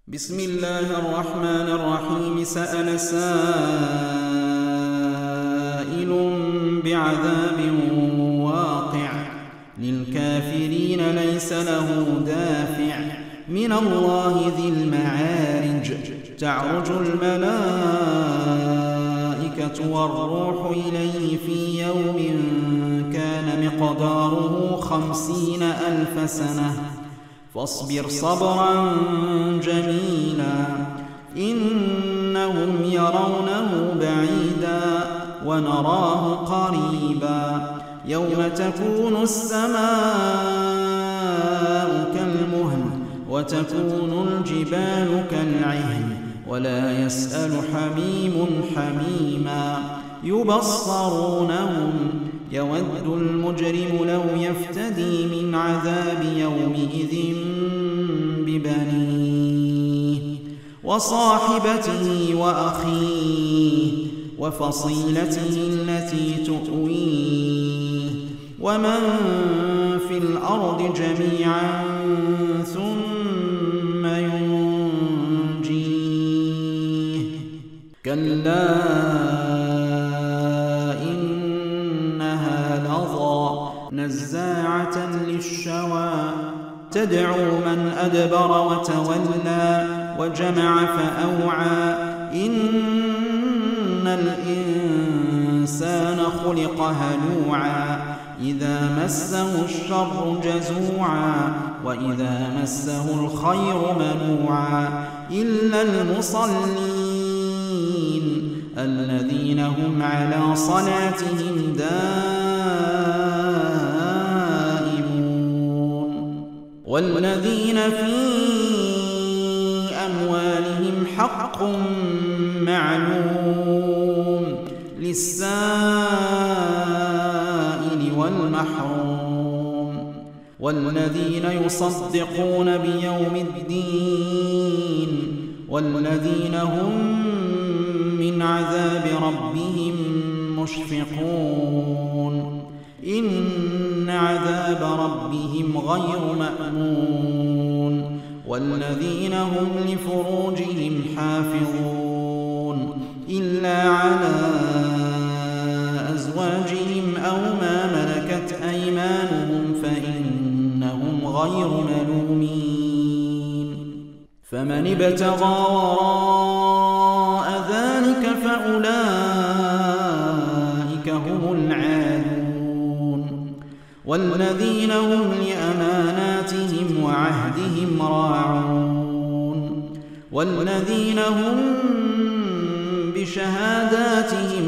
بسم الله الرحمن الرحيم. سأل سائل بعذاب واقع للكافرين ليس له دافع من الله ذي المعارج. تعرج الملائكة والروح إليه في يوم كان مقداره 50,000 سنة فاصبر صبرا جميلا إنهم يرونه بعيدا ونراه قريبا يوم تكون السماء كالمهل وتكون الجبال كالعهن ولا يسأل حميم حميما يبصرونهم يود المجرم لو يفتدي من عذاب يومئذ ببنيه وصاحبته وأخيه وفصيلته التي تؤويه ومن في الأرض جميعا ثم ينجيه كلا نزاعة للشوى تدعو من أدبر وتولى وجمع فأوعى إن الإنسان خلق هلوعا إذا مسه الشر جزوعا وإذا مسه الخير منوعا إلا المصلين الذين هم على صلاتهم والذين في أموالهم حق معلوم للسائل والمحروم والذين يصدقون بيوم الدين والذين هم من عذاب ربهم مشفقون إن عذاب ربهم غير مأمون والذين هم لفروجهم حافظون إلا على أزواجهم أو ما ملكت أيمانهم فإنهم غير ملومين فمن ابتغى وراء ذلك فأولئك هم العادون والذين هم لأماناتهم وعهدهم راعون والذين هم بشهاداتهم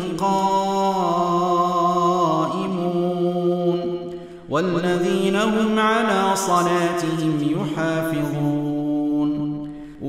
قائمون والذين هم على صلاتهم يحافظون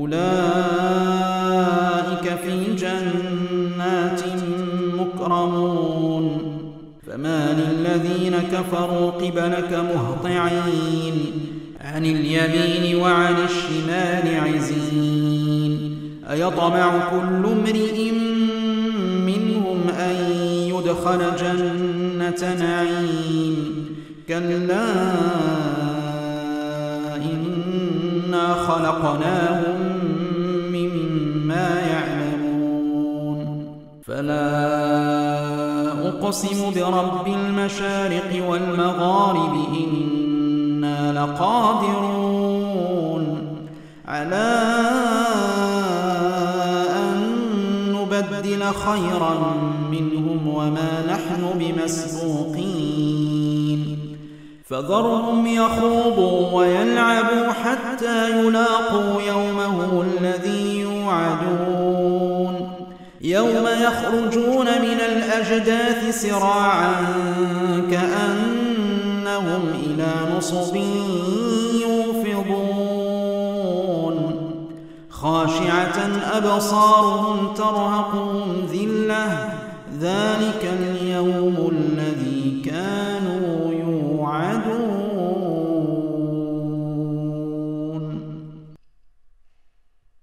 أولئك في جنات مكرمون فما للذين كفروا قبلك مهطعين عن اليمين وعن الشمال عزين أيطمع كل امرئ منهم أن يدخل جنة نعيم كلا إنا خلقناهم مما يعلمون فلا أقسم برب المشارق والمغارب إنا لقادرون على أن نبدل خيرا منهم وما نحن بمسبوقين فذرهم يخوضوا ويلعبوا حتى يلاقوا يومهم الذي يوعدون يوم يخرجون من الأجداث سراعا كأنهم إلى نصب يوفضون خاشعة أبصارهم ترهقهم ذلة ذلك اليوم الذي كان